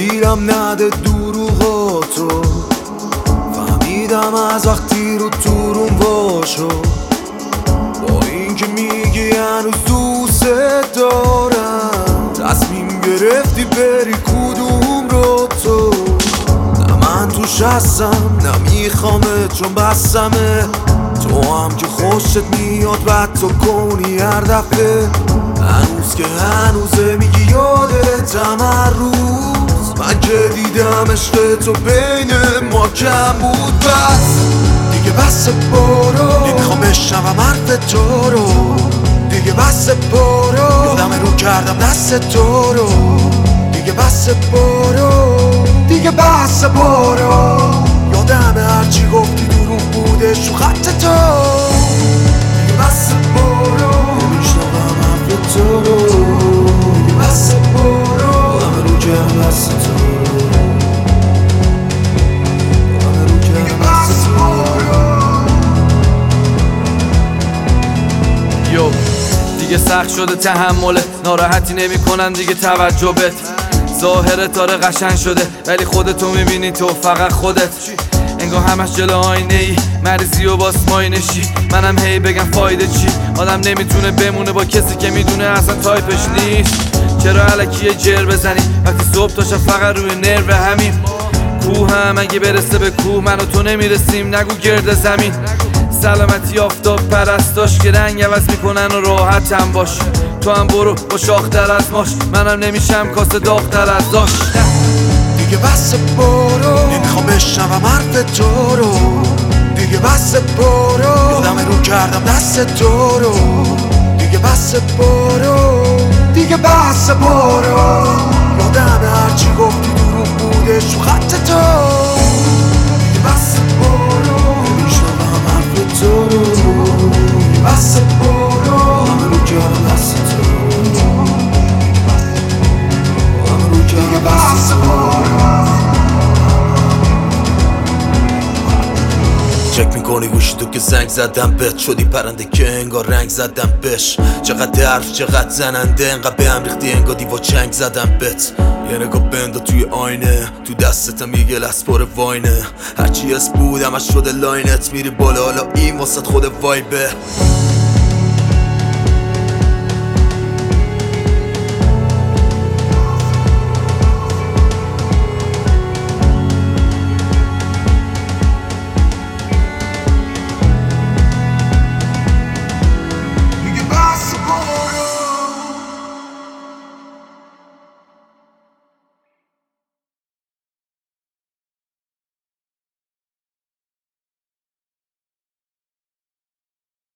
گیرم نده دروغاتو، فهمیدم از وقتی رو تورون باشو، با اینکه میگی هنوز دوست دارم، تصمیم گرفتی بری کدوم رو تو. نه من توش هستم نه میخوامه چون بسمه، تو هم که خوشت میاد بعد تو کنی هر دفعه. هنوز که هنوزه میگی یادتم هر روز، من که دیدم عشق تو بین ما کم بود. بس دیگه بس برو، نمیخوام بشنوم حرف تو رو. دیگه بس برو، یادم رو کردم دست تو رو. دیگه بس برو، دیگه بس برو، یادم هرچی گفتی دروغ بودش رو خط تو. دیگه بس برو، نمیشنوم حرف تو رو. دیگه بس برو، یادم رو کردم دست تو رو. یادم رو کردم دست تو رو. یو دیگه سخت شده تحمله، ناراحتی نمی کنن دیگه توجه بت. ظاهرت داره قشنگ شده ولی خودتو میبینی تو فقط خودت. انگار همش جلو آینه ای، مریضی و باس ماینشی. منم هی بگم فایده چی، آدم نمیتونه بمونه با کسی که میدونه اصلا تایپش نیست. چرا الکی یه جر بزنی وقتی صبح تا شب فقط روی نرو همین. کوه هم اگه برسه به کوه من و تو نمیرسیم، نگو گرد زمین. سلامتی آفتاب پرستاش که رنگ عوض میکنن و راحت هم باش. تو هم برو با شاختر از ماش، منم نمیشم کاسه داغتر از داش. دیگه بس برو، نمیخوام بشنوم حرف تو رو. دیگه بس برو، یادم رو کردم دست تو رو. دیگه بس برو، دیگه بس برو، یادم هرچی گفتی دروغ بودش رو خط تو. دیگه بس برو، نمیشنوم حرف تو رو. دیگه بس برو، یادم رو کردم دست تو رو. یادم رو کردم دست تو رو. چک میکنی گوشی تو که زنگ زدم بهت، شدی پرنده که انگار رنگ زدم بهش. چقدر حرف چقدر زننده، انقدر به هم ریختی انگار دیوا چنگ زدم بهت. یه نگاه بندا توی آینه، تو دستتم یه گلس پر واینه. هرچی از بودم از شده لاینت، میری بالا حالا این واسط خود وایبه.